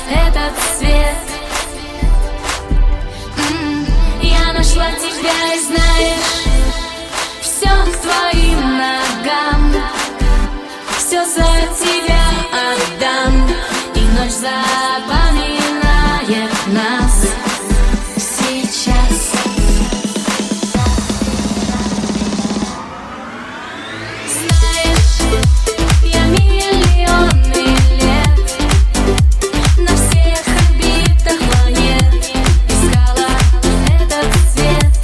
этот свет. Я нашла тебя, и знаешь, все к твоим ногам, все за тебя отдам. И ночь запоминает нас сейчас. Знаешь, я миллионы лет на всех орбитах планет искала этот свет.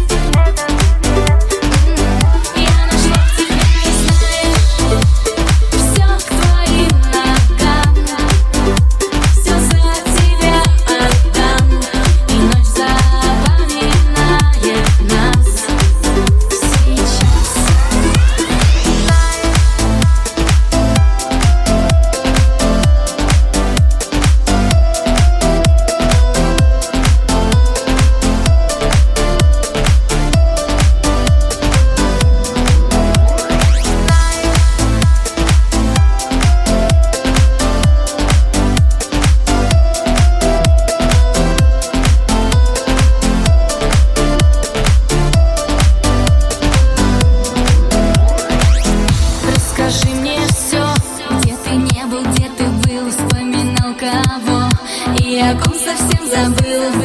Я нашла тебя, и знаешь, все к твоим ногам, все за тебя отдам. И ночь запоминает нас сейчас. Расскажи мне все, где ты не был, где ты был, вспоминал кого, и о ком совсем забыл.